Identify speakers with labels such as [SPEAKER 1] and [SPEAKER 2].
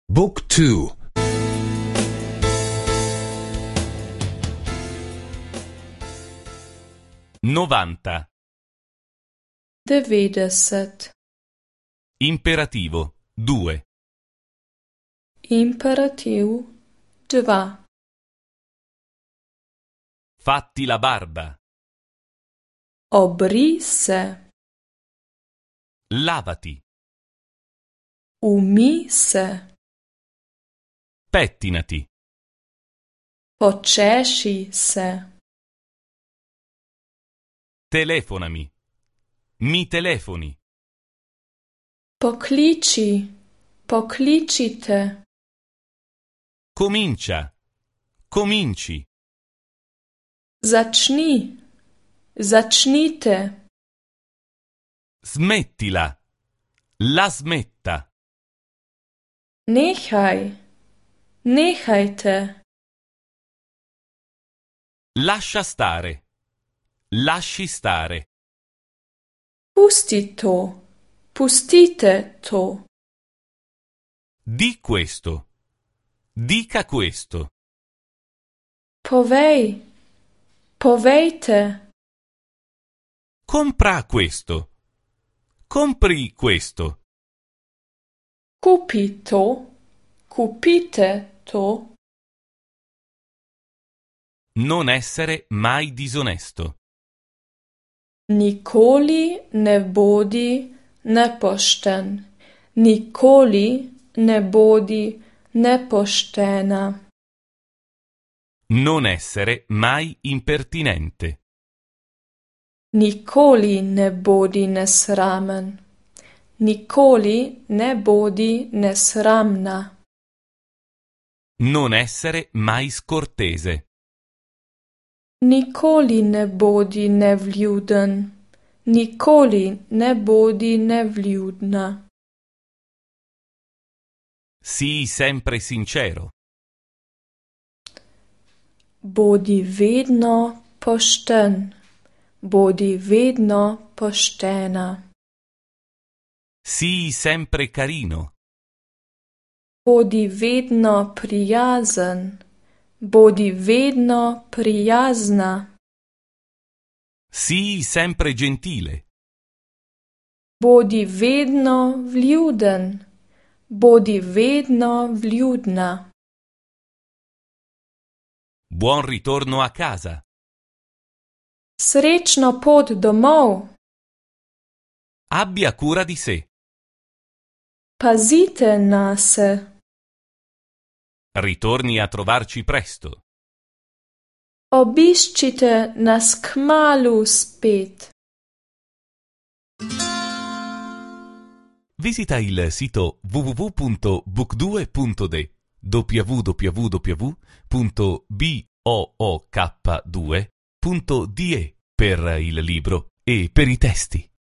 [SPEAKER 1] Book 2.
[SPEAKER 2] 90.
[SPEAKER 3] 90.
[SPEAKER 2] Imperativo 2.
[SPEAKER 3] Imperativ 2.
[SPEAKER 2] Fatti la barba.
[SPEAKER 3] Obri se.
[SPEAKER 2] Lavati.
[SPEAKER 3] Umi se.
[SPEAKER 2] Pettinati.
[SPEAKER 3] Počeši se.
[SPEAKER 2] Telefonami. Mi telefoni.
[SPEAKER 3] Pokliči. Pokličite.
[SPEAKER 2] Comincia. Cominci.
[SPEAKER 3] Začni. Začnite.
[SPEAKER 2] Smettila. La smetta.
[SPEAKER 3] Nehaj. Nehajte.
[SPEAKER 2] Lascia stare. Lasci stare.
[SPEAKER 3] Pusti to. Pustite to.
[SPEAKER 2] Di questo. Dica questo.
[SPEAKER 3] Povej. Povejte.
[SPEAKER 2] Compra questo. Compri questo.
[SPEAKER 3] Kupi to. Kupite to.
[SPEAKER 2] Non essere mai disonesto.
[SPEAKER 3] Nikoli ne bodi nepošten. Nikoli ne bodi nepoštena.
[SPEAKER 2] Non essere mai impertinente.
[SPEAKER 3] Nikoli ne bodi nesramen. Nikoli ne bodi nesramna.
[SPEAKER 2] Non essere mai scortese.
[SPEAKER 3] Nikoli ne bodi nevljuden. Nikoli ne bodi nevljudna.
[SPEAKER 2] Sii sempre sincero.
[SPEAKER 3] Bodi vedno pošten. Bodi vedno poštena.
[SPEAKER 2] Sii sempre carino.
[SPEAKER 3] Bodi vedno prijazen. Bodi vedno prijazna.
[SPEAKER 2] Sii sempre gentile.
[SPEAKER 3] Bodi vedno vljuden. Bodi vedno vljudna.
[SPEAKER 2] Buon ritorno a casa.
[SPEAKER 3] Srečno pot domov.
[SPEAKER 2] Abbia cura di sé.
[SPEAKER 3] Pazite nase.
[SPEAKER 2] Ritorni a trovarci presto.
[SPEAKER 3] Obiščite nas kmalu spet.
[SPEAKER 2] Visita il sito www.book2.de www.book2.de per il libro e per i testi.